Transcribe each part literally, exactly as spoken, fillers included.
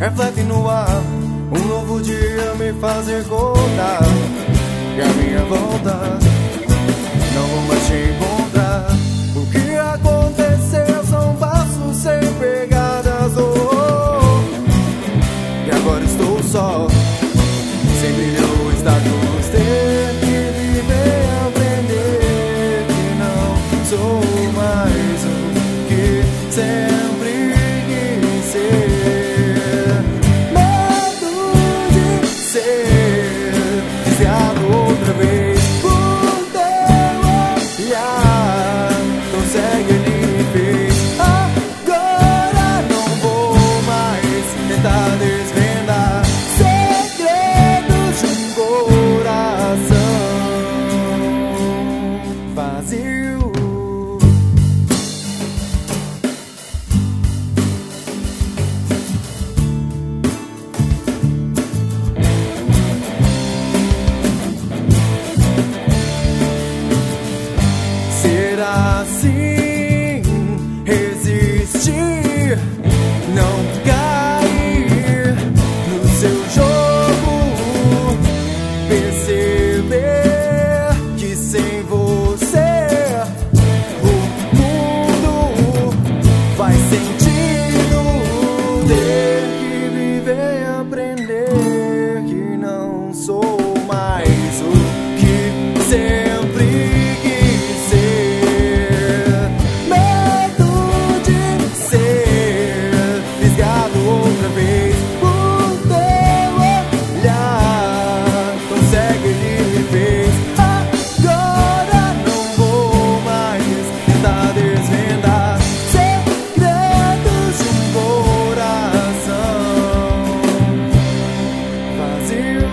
reflete no ar. Um novo dia me faz recordar que a minha volta não vou mais te encontrar. O que aconteceu são passos sem pegadas, oh, oh. E agora estou só, sem brilho ou status. Ter que viver, aprender que não sou mais o que sempre quis ser. Medo de ser desviado outra vez por teu olhar. Então segue, ele me fez. Agora não vou mais tentar desvendar segredos de um coração vazio. Ser assim, resistir, não cair no seu jogo, perceber que sem você o mundo faz sentido. Ter que viver, aprender que não sou mais o que sempre quis ser. Medo de ser fisgado outra vez por teu olhar. Então segue, ele me fez. Agora não vou mais tentar desvendar segredos de um coração vazio.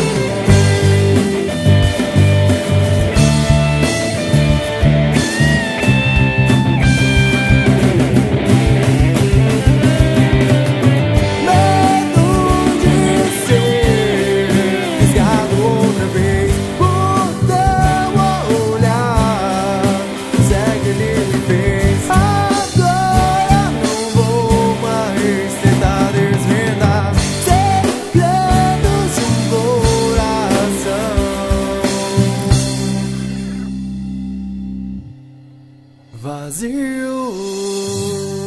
Medo de ser fisgado outra vez por teu olhar. Segue, ele me fez. Agora não vou mais tentar desvendar segredos de um coração vazio.